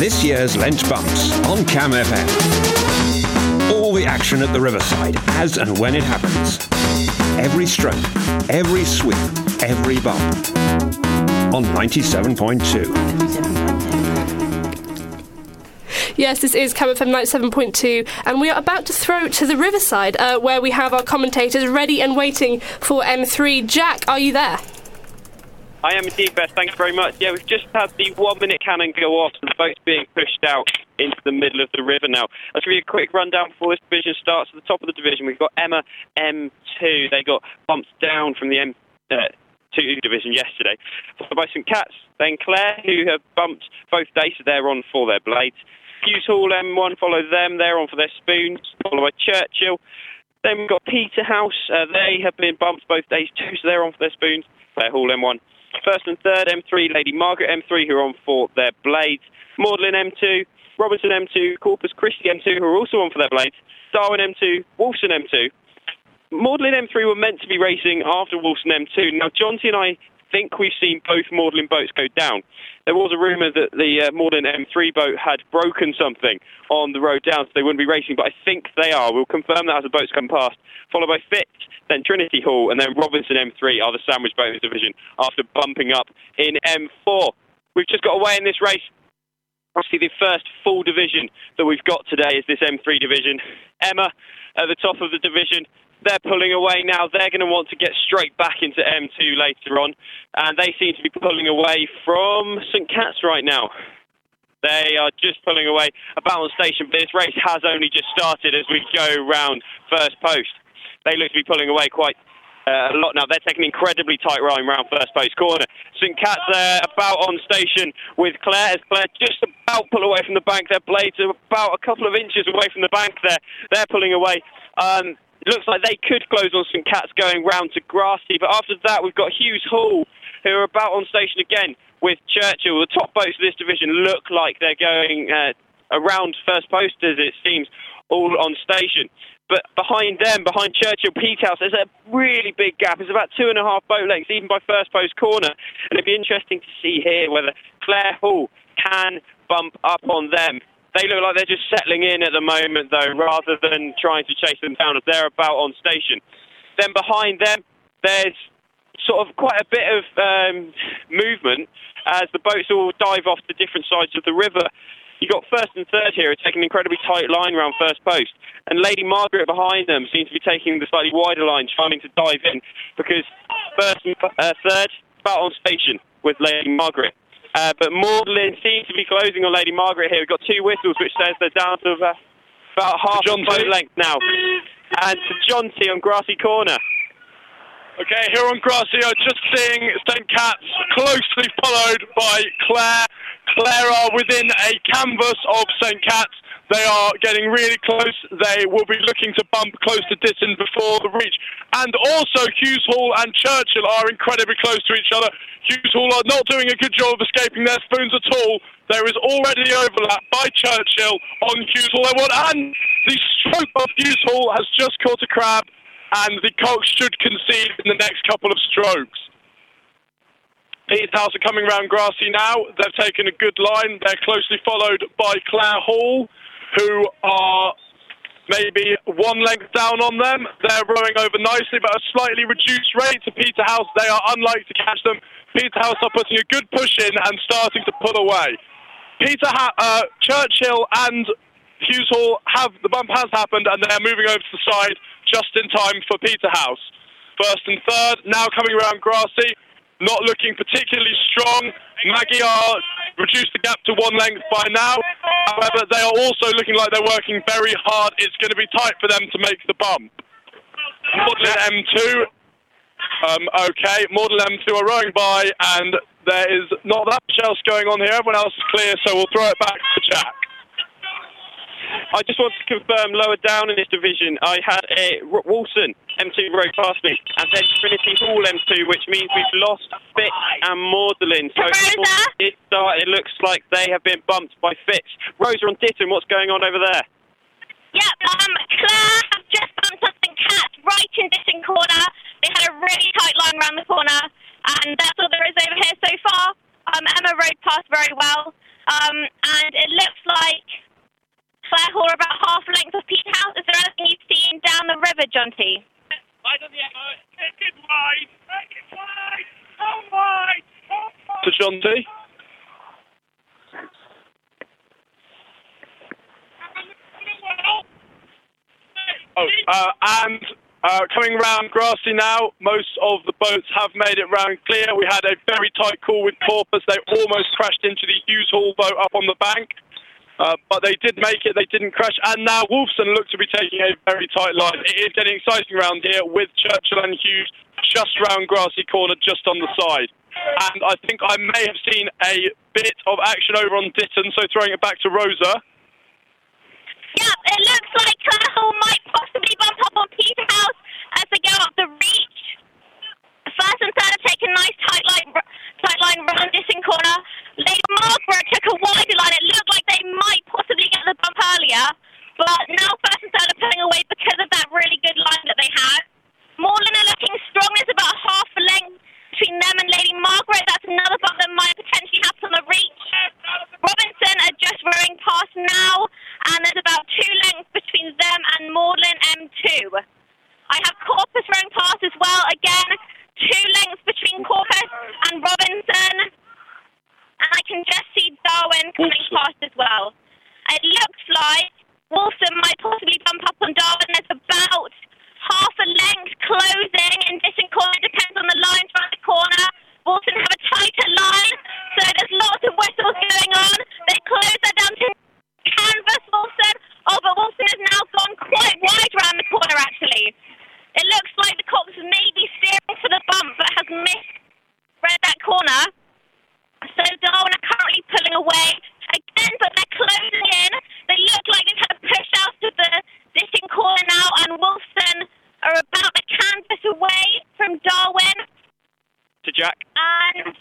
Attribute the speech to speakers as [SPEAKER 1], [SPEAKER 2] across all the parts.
[SPEAKER 1] this year's Lent Bumps on Cam FM. All the action at the Riverside, as and when it happens. Every stroke, every sweep, every bump. On 97.2.
[SPEAKER 2] Yes, this is Cam FM 97.2, and we are about to throw to the Riverside, where we have our commentators ready and waiting for M3. Jack, are you there?
[SPEAKER 3] I am indeed, Beth. Thanks very much. Yeah, we've just had the 1-minute cannon go off, and the boat's being pushed out into the middle of the river now. Let's give you a quick rundown before this division starts. At the top of the division, we've got Emma M2. They got bumped down from the M2 division yesterday. Followed by St Cat's, then Clare, who have bumped both days, so they're on for their blades. Hughes Hall M1 follow them, they're on for their spoons, followed by Churchill. Then we've got Peterhouse, they have been bumped both days too, so they're on for their spoons. Clare Hall M1. First and third, M3, Lady Margaret M3, who are on for their blades. Magdalen M2, Robinson M2, Corpus Christi M2, who are also on for their blades. Darwin M2, Wolfson M2. Magdalen M3 were meant to be racing after Wolfson M2. Now, Jonty and I think we've seen both Magdalen boats go down. There was a rumour that the Magdalen M3 boat had broken something on the road down, so they wouldn't be racing, but I think they are. We'll confirm that as the boats come past. Followed by Fitz, then Trinity Hall, and then Robinson M3 are the sandwich boat in this division after bumping up in M4. We've just got away in this race. Obviously, the first full division that we've got today is this M3 division. Emma at the top of the division. They're pulling away now. They're going to want to get straight back into M2 later on. And they seem to be pulling away from St Cat's right now. They are just pulling away about on station, but this race has only just started as we go round first post. They look to be pulling away quite a lot now. They're taking an incredibly tight line round first post corner. St Cat's about on station with Clare. As Clare just about pull away from the bank. Their blades are about a couple of inches away from the bank there. They're pulling away. It looks like they could close on St Cat's going round to Grassy, but after that we've got Hughes Hall, who are about on station again with Churchill. The top boats of this division look like they're going around first post, as it seems, all on station. But behind them, behind Churchill, Peterhouse, there's a really big gap. It's about 2.5 boat lengths, even by first post corner. And it'd be interesting to see here whether Clare Hall can bump up on them. They look like they're just settling in at the moment, though, rather than trying to chase them down as they're about on station. Then behind them, there's sort of quite a bit of movement as the boats all dive off to different sides of the river. You've got first and third here taking an incredibly tight line around first post. And Lady Margaret behind them seems to be taking the slightly wider line, trying to dive in, because first and third, about on station with Lady Margaret. But Magdalen seems to be closing on Lady Margaret here. We've got two whistles, which says they're down to about half a boat length now. And to Jonty on Grassy Corner.
[SPEAKER 4] Okay, here on Grassy, I'm just seeing St Cat's closely followed by Clare. Clare are within a canvas of St Cat's. They are getting really close. They will be looking to bump close to Ditton before the reach. And also Hughes Hall and Churchill are incredibly close to each other. Hughes Hall are not doing a good job of escaping their spoons at all. There is already overlap by Churchill on Hughes Hall. And the stroke of Hughes Hall has just caught a crab, and the Cox should concede in the next couple of strokes. Peterhouse are coming round Grassy now. They've taken a good line. They're closely followed by Clare Hall, who are maybe one length down on them. They're rowing over nicely, but a slightly reduced rate to Peterhouse. They are unlikely to catch them. Peterhouse are putting a good push in and starting to pull away. Churchill and Hughes Hall the bump has happened, and they're moving over to the side just in time for Peterhouse. First and third, now coming around Grassy, not looking particularly strong. Magyar reduced the gap to one length by now. However, they are also looking like they're working very hard. It's going to be tight for them to make the bump. Magdalen M2. Okay, Magdalen M2 are rowing by, and there is not that much else going on here. Everyone else is clear, so we'll throw it back to Jack.
[SPEAKER 3] I just want to confirm, lower down in this division, I had a Wilson M2 rode past me, and then Trinity Hall M2, which means we've lost Fitz and Magdalen. So it looks like they have been bumped by Fitz. Rosa on Ditton, what's going on over there?
[SPEAKER 5] Yep, Clare have just bumped up St Cat's right in Ditton corner. They had a really tight line around the corner, and that's all there is over here so far. Emma rode past very well, and it Jonty.
[SPEAKER 4] To Jonty. Coming round Grassy now, most of the boats have made it round clear. We had a very tight call with Corpus. They almost crashed into the Hughes Hall boat up on the bank. But they did make it, they didn't crash. And now Wolfson look to be taking a very tight line. It is getting exciting around here with Churchill and Hughes just round Grassy Corner, just on the side. And I think I may have seen a bit of action over on Ditton, so throwing it back to Rosa.
[SPEAKER 5] Yeah, it looks like Clare Hall might possibly bump up on Peterhouse as they go up the reach. First and third have taken a nice tight line round Ditton Corner. Lady Margaret took a wider line. It looked like they might possibly get the bump earlier, but now first and third are pulling away because of that really good line that they had. Moreland are looking strong. There's about half a length between them and Lady Margaret. That's another bump that might potentially happen on the reach. Robinson are just rowing past now, and there's about 2 lengths between them and Moreland M2. I have Corpus rowing past as well. Again, 2 lengths between Corpus and Robinson. And I can just see Darwin coming past as well. It looks like Wolfson might possibly bump up on Darwin. There's about half a length closing in Ditton Corner. Depends on the lines around the corner. Wolfson have a tighter line, so there's lots of whistles going on. They close that down to canvas, Wolfson. Oh, but Wolfson has now gone quite wide around the corner, actually. It looks like the Cops may be steering for the bump, but has misread that corner. So Darwin are currently pulling away again, but they're closing in. They look like they've had a push out of the Ditton Corner now, and Wolfson are about the canvas away from Darwin.
[SPEAKER 3] To Jack.
[SPEAKER 5] And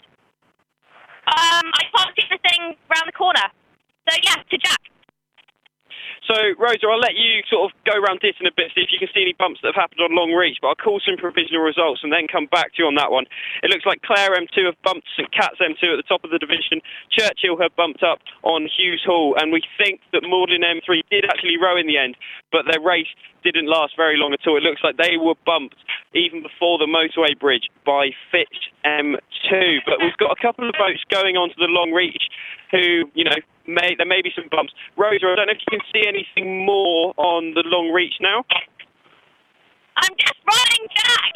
[SPEAKER 5] I can't see anything round the corner. So yeah, to Jack.
[SPEAKER 3] So, Rosa, I'll let you sort of go around Ditton a bit, see if you can see any bumps that have happened on Long Reach, but I'll call some provisional results and then come back to you on that one. It looks like Clare M2 have bumped St Cat's M2 at the top of the division. Churchill have bumped up on Hughes Hall, and we think that Magdalen M3 did actually row in the end, but their race didn't last very long at all. It looks like they were bumped even before the motorway bridge by Fitch M2. But we've got a couple of boats going onto the Long Reach who, you know, there may be some bumps. Rosa, I don't know if you can see anything more on the Long Reach now.
[SPEAKER 5] I'm just running, Jack.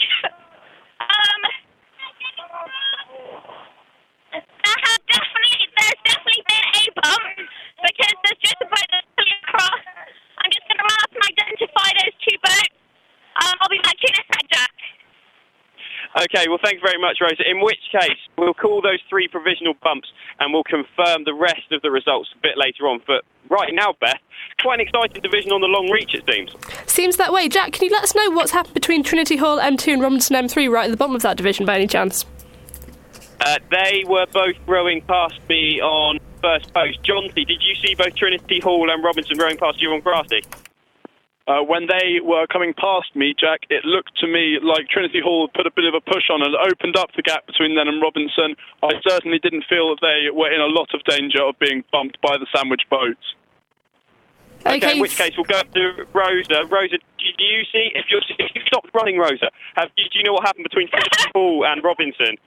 [SPEAKER 5] There's definitely been a bump because there's just a boat that's pulling across. I'm just going to run up and identify those 2 boats. I'll be back to you in a sec, Jack.
[SPEAKER 3] Okay, well, thanks very much, Rosa. In which case, we'll call those 3 provisional bumps and we'll confirm the rest of the results a bit later on. But right now, Beth, quite an exciting division on the Long Reach, it seems.
[SPEAKER 2] Seems that way. Jack, can you let us know what's happened between Trinity Hall M2 and Robinson M3 right at the bottom of that division by any chance?
[SPEAKER 3] They were both rowing past me on first post. Jonty, did you see both Trinity Hall and Robinson rowing past you on Grassy?
[SPEAKER 4] When they were coming past me, Jack, it looked to me like Trinity Hall put a bit of a push on and opened up the gap between them and Robinson. I certainly didn't feel that they were in a lot of danger of being bumped by the sandwich boats.
[SPEAKER 3] Okay, in which case we'll go to Rosa. Rosa, do you see, if you stopped running, Rosa, do you know what happened between Trinity Hall and Robinson?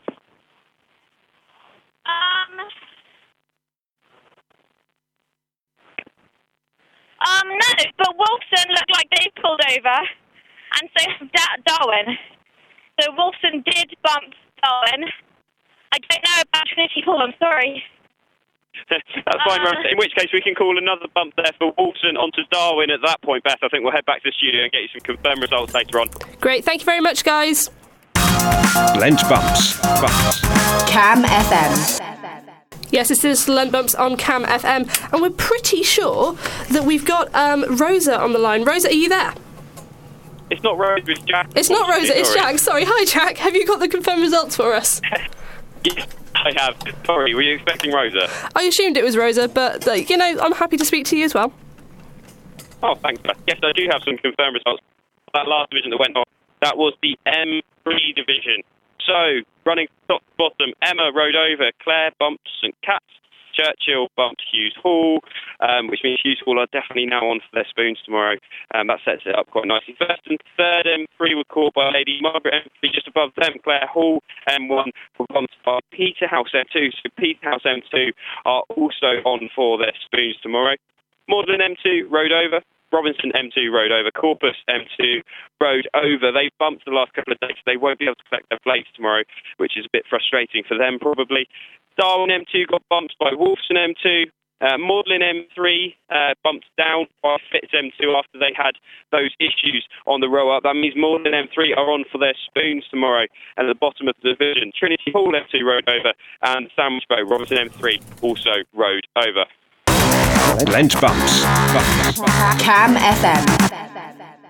[SPEAKER 5] No, but Wolfson looked like they pulled over, and so Darwin. So Wolfson did bump Darwin. I don't know about Trinity Hall, I'm sorry.
[SPEAKER 3] That's fine, Rosa. In which case we can call another bump there for Wolfson onto Darwin at that point, Beth. I think we'll head back to the studio and get you some confirmed results later on.
[SPEAKER 2] Great, thank you very much, guys.
[SPEAKER 1] Lent Bumps.
[SPEAKER 6] Cam FM.
[SPEAKER 2] Yes, this is Lent Bumps on Cam FM, and we're pretty sure that we've got Rosa on the line. Rosa, are you there?
[SPEAKER 3] It's not Rosa, it's Jack.
[SPEAKER 2] It's not Rosa, it's Jack. Sorry, hi Jack. Have you got the confirmed results for us?
[SPEAKER 3] Yes, I have. Sorry, were you expecting Rosa?
[SPEAKER 2] I assumed it was Rosa, but, I'm happy to speak to you as well.
[SPEAKER 3] Oh, thanks, Beth. Yes, I do have some confirmed results. That last division that went on, that was the M3 division. So, running top to bottom, Emma rode over, Clare bumped St Cat's, Churchill bumped Hughes Hall, which means Hughes Hall are definitely now on for their spoons tomorrow. That sets it up quite nicely. First and third M3 were caught by Lady Margaret M3. Just above them, Clare Hall M1 were bumped by Peterhouse M2. So Peterhouse M2 are also on for their spoons tomorrow. Magdalen M2 rode over. Robinson M2 rode over. Corpus M2 rode over. They bumped the last couple of days, so they won't be able to collect their blades tomorrow, which is a bit frustrating for them probably. Darwin M2 got bumped by Wolfson M2. Magdalen M3 bumped down by Fitz M2 after they had those issues on the row up. That means Magdalen M3 are on for their spoons tomorrow at the bottom of the division. Trinity Hall M2 rode over, and Sandwich Boat Robinson M3 also rode over.
[SPEAKER 1] Lent bumps.
[SPEAKER 6] Cam FM.